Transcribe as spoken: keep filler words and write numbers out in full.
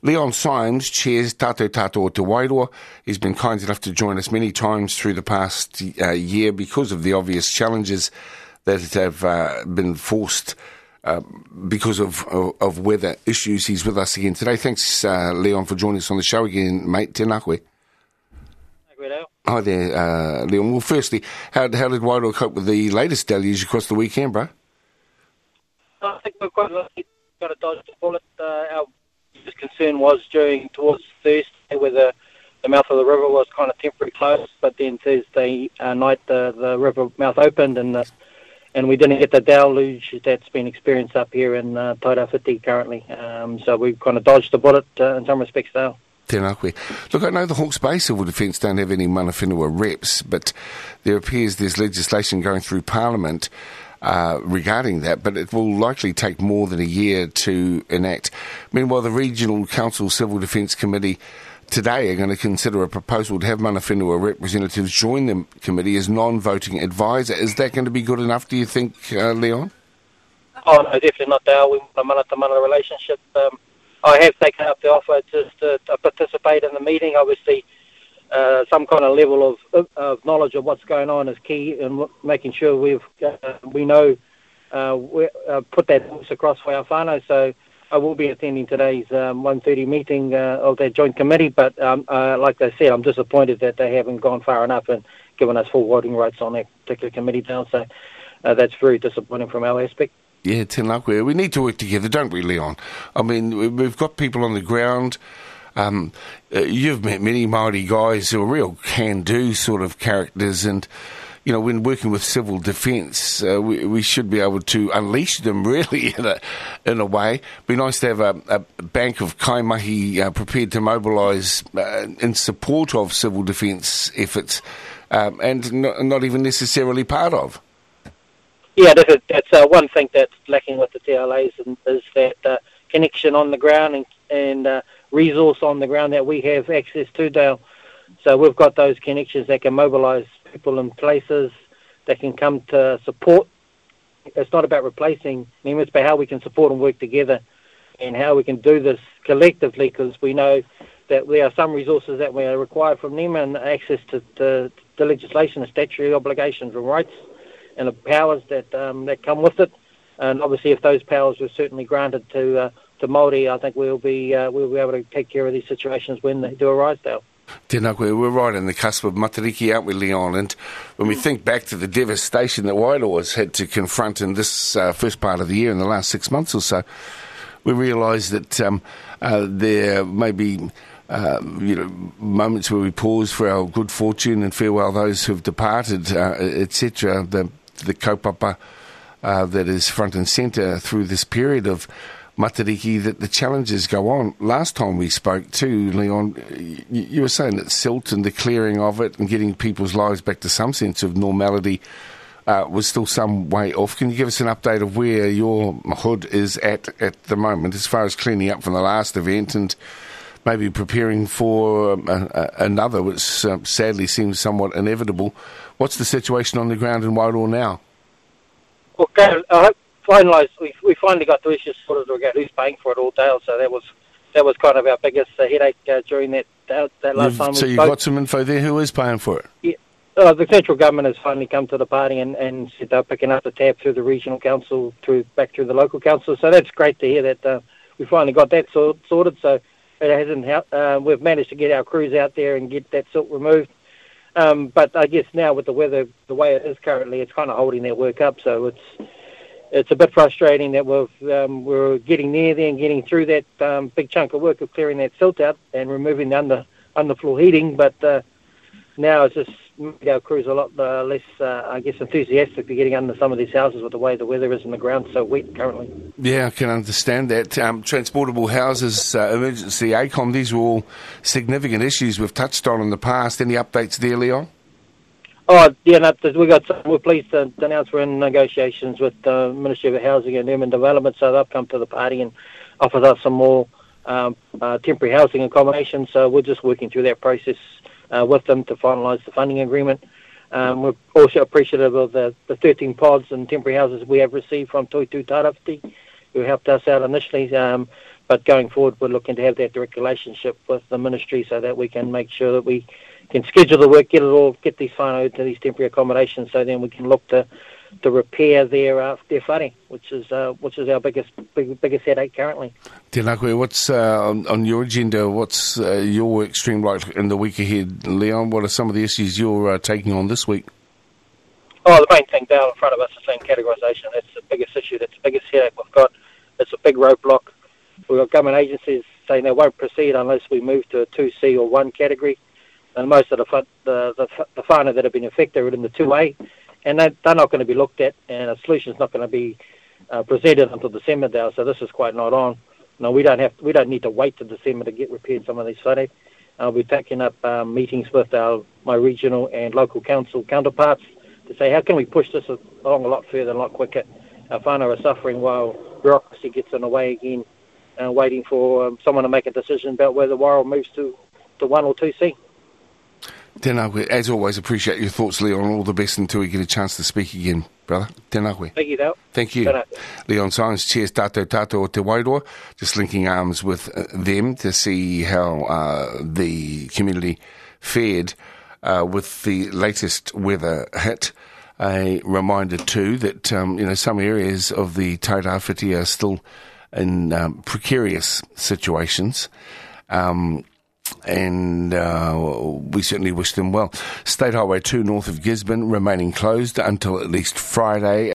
Leon Symes chairs Tātou Tātou o Te Wairoa. He's been kind enough to join us many times through the past uh, year because of the obvious challenges that have uh, been forced uh, because of, of, of weather issues. He's with us again today. Thanks, uh, Leon, for joining us on the show again, mate. Tēnā koe. Hi there, uh, Leon. Well, firstly, how, how did Wairoa cope with the latest deluge across the weekend, bro? I think we're quite lucky. Got a dodge to bullet. Uh, our biggest concern was during towards Thursday, where the, the mouth of the river was kind of temporarily closed, but then Thursday uh, night the, the river mouth opened, and the, and we didn't get the deluge that's been experienced up here in uh, Tairāwhiti currently. Um, so we kind of dodged the bullet uh, in some respects now. Tēnā koe. Look, I know the Hawke's Bay Civil Defence don't have any mana whenua reps, but there appears there's legislation going through Parliament uh, regarding that, but it will likely take more than a year to enact. Meanwhile, the Regional Council Civil Defence Committee today are going to consider a proposal to have mana whenua representatives join the committee as non-voting advisor. Is that going to be good enough, do you think, uh, Leon? Oh, no, definitely not there. We want a mana-to-mana relationship. Um, I have taken up the offer just to, to participate in the meeting. Obviously, uh, some kind of level of, of knowledge of what's going on is key in making sure we've uh, we know uh, we, uh, put that voice across for our whānau. So I will be attending today's um, one thirty meeting uh, of that joint committee. But um, uh, like I said, I'm disappointed that they haven't gone far enough and given us full voting rights on that particular committee now. So uh, that's very disappointing from our aspect. Yeah, tēnā koe. We need to work together, don't we, Leon? I mean, we've got people on the ground. Um, uh, you've met many Māori guys who are real can-do sort of characters, and, you know, when working with civil defence, uh, we, we should be able to unleash them, really, in a, in a way. It'd be nice to have a, a bank of kaimahi uh, prepared to mobilise uh, in support of civil defence efforts, um, and not, not even necessarily part of. Yeah, that's, a, that's uh, one thing that's lacking with the T L As, and, is that uh, connection on the ground and, and uh, resource on the ground that we have access to, Dale. So we've got those connections that can mobilise people in places that can come to support. It's not about replacing NEMA, it's about how we can support and work together and how we can do this collectively, because we know that there are some resources that we are required from NEMA and access to, to, to legislation and statutory obligations and rights and the powers that um, that come with it, and obviously, if those powers were certainly granted to uh, to Māori, I think we'll be uh, we'll be able to take care of these situations when they do arise, Dale. Tēnā koe, we're right on the cusp of Matariki, aren't we, Leon? And when we think back to the devastation that Wairoa's had to confront in this uh, first part of the year, in the last six months or so, we realise that um, uh, there may be Uh, you know, moments where we pause for our good fortune and farewell those who've departed, uh, et cetera. The the kaupapa uh, that is front and centre through this period of Matariki, that the challenges go on. Last time we spoke too, Leon, you, you were saying that silt and the clearing of it and getting people's lives back to some sense of normality uh, was still some way off. Can you give us an update of where your hood is at at the moment as far as cleaning up from the last event and maybe preparing for um, uh, another, which uh, sadly seems somewhat inevitable? What's the situation on the ground in Wairoa now? Okay, I hope finalised. We we finally got the issues sorted regarding who's paying for it all, Dale. So that was that was kind of our biggest uh, headache uh, during that that, that last You've, time. So we you spoke. got some info there. Who is paying for it? Yeah. Uh, the central government has finally come to the party and, and said they're picking up the tab through the regional council, through back through the local council. So that's great to hear that uh, we finally got that sort, sorted. So it hasn't helped. Uh, we've managed to get our crews out there and get that silt removed. Um, but I guess now with the weather the way it is currently, it's kind of holding their work up. So it's it's a bit frustrating that we've, um, we're getting near there and getting through that um, big chunk of work of clearing that silt out and removing the under underfloor heating. But uh, now it's just made our crews a lot uh, less, uh, I guess, enthusiastic to getting under some of these houses with the way the weather is and the ground's so wet currently. Yeah, I can understand that. Um, transportable houses, uh, emergency A COM, these were all significant issues we've touched on in the past. Any updates there, Leon? Oh, yeah, no, we got some, we're pleased to announce we're in negotiations with the uh, Ministry of Housing and Urban Development, so they've come to the party and offered us some more um, uh, temporary housing accommodation. So we're just working through that process uh, with them to finalise the funding agreement. Um, we're also appreciative of the, the thirteen pods and temporary houses we have received from Toitū Tairāwhiti, who helped us out initially. Um, but going forward, we're looking to have that direct relationship with the ministry so that we can make sure that we can schedule the work, get it all, get these whānau to these temporary accommodations, so then we can look to to repair their uh, their whare, which is uh, which is our biggest big, biggest headache currently. Tēnā koe, what's uh, on, on your agenda? What's uh, your work stream like in the week ahead, Leon? What are some of the issues you're uh, taking on this week? Oh, the main thing down in front of us is land categorisation. That's the biggest issue. That's the biggest headache we've got. It's a big roadblock. We've got government agencies saying they won't proceed unless we move to a two C or one category. And most of the the the, the whānau that have been affected are in the two A. And they, they're not going to be looked at, and a solution's not going to be uh, presented until December now. So this is quite not on. No, we don't have, we don't need to wait till December to get repaired some of these whare. I'll be taking up um, meetings with our my regional and local council counterparts to say how can we push this along a lot further and a lot quicker. Our whānau are suffering while bureaucracy gets in the way again, uh, waiting for um, someone to make a decision about whether Wairau moves to to one or two C. Tēnā koe, as always, appreciate your thoughts, Leon. All the best until we get a chance to speak again, brother. Tēnā koe. Thank you, Dale. Thank you. Tēnā. Leon Symes, chairs Tātou Tātou o Te Wairoa, just linking arms with uh, them to see how uh, the community fared uh, with the latest weather hit. A reminder too that um, you know some areas of the Tairāwhiti are still in um, precarious situations. Um, and uh, we certainly wish them well. State Highway two north of Gisborne remaining closed until at least Friday.